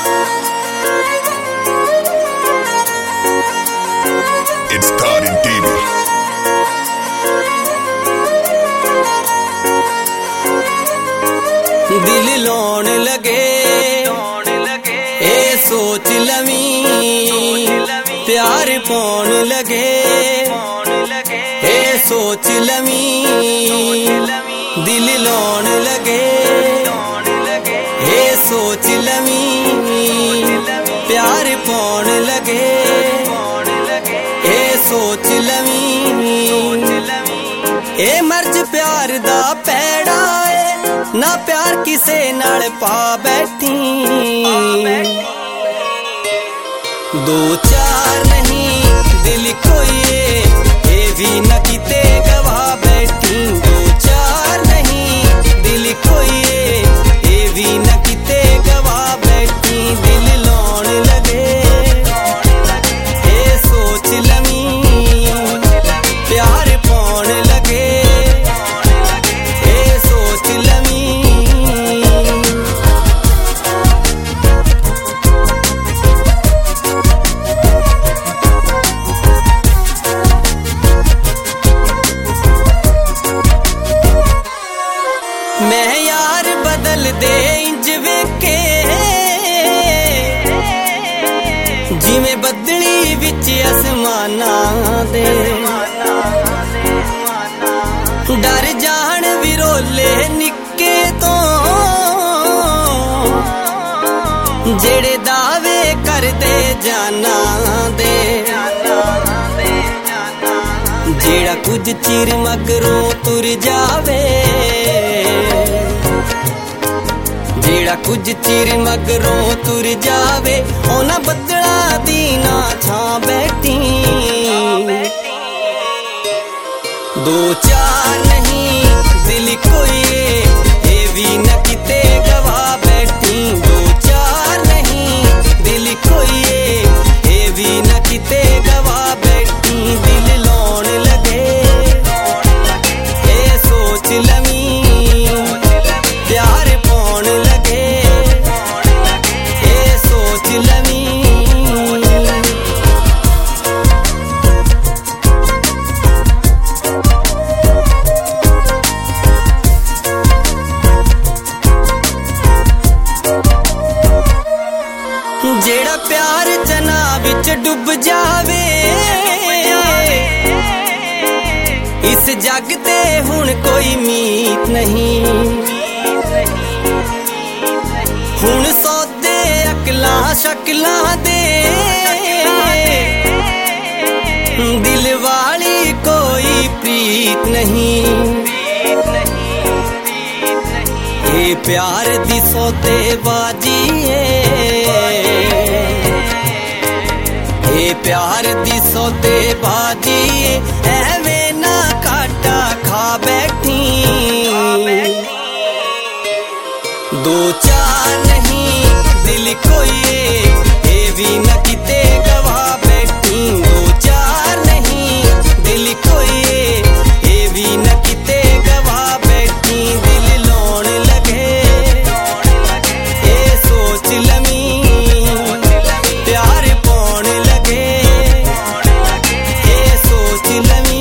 It's Karim TV. दिल लाउण लगे ए सोच लवी प्यार पाउण लगे ए सोच लवी दिल लाउण लगे ए सोच लवी प्यार पाउण लगे ए सोच लवी ए मर्ज प्यार दा पैड़ा ना प्यार किसे नाल पा बैठी दो चार नहीं दिल कोई ए भी न किते गवा बैठी दो चार नहीं दिल कोई ए भी न किते गवा बैठी दिल लाउण लगे ए सोच लवी प्यार पाउण लगे ए सोच लवी मैं यार बदल दे इंज वेखे जिवें बदली विच आसमानां दे डर जान विरोले निक्के तो जेड़े दावे करदे जाना दे जेड़ा कुछ चिर मगरों तुर जावे जेड़ा कुछ चिर मगरों तुर जावे ओना बदला दी ना छां बैठी दो चार नहीं दिल कोई ए भी न किते गवा बैठी दो चार नहीं दिल कोई ए भी न किते गवा बैठी दिल लाउण लगे ए सोच लवी प्यार पाउण लगे ए सोच लवी जेड़ा प्यार जना विच डुब जावे इस जग ते हुण कोई मीत नहीं हुण सौदे अकलां शकलां दे दिल वाली कोई प्रीत नहीं ये प्यार दी सौदेबाजी ये प्यार दी सौदेबाजी एवें ना काटा खा बैठी दो चार नहीं दिल कोई ए भी न किते गवा बैठी दो चार नहीं दिल कोई ए भी न किते गवा बैठी दिल लाउण लगे ए सोच लवी प्यार पाउण लगे ए सोच लवी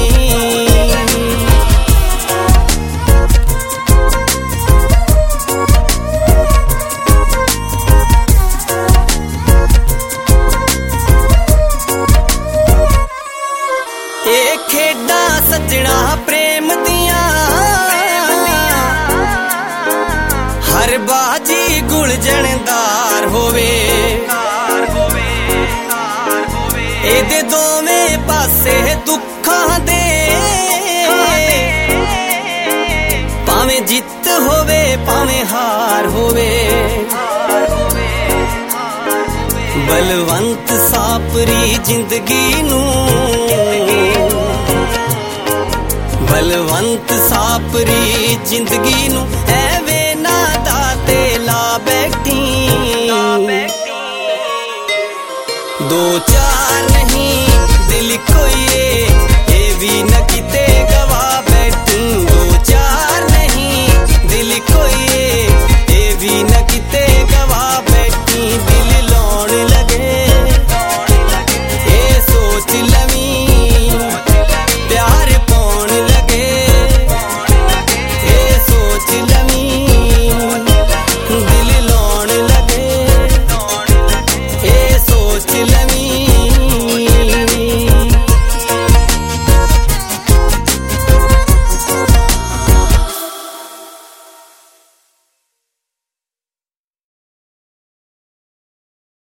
ए खेडा सजना प्रेम दिया हर बाजी गुलजनदार होवे एदे दोवें पासे दुखां दे भावें जित होवे भावें हार होवे बलवंत सापरी जिंदगी नू बलवंत सापरी जिंदगी नू एवें ना दाते ला बैठी दो चार नहीं दिल कोई ए भी न किते गवा बैठी दो चार नहीं दिल कोई ए भी न किते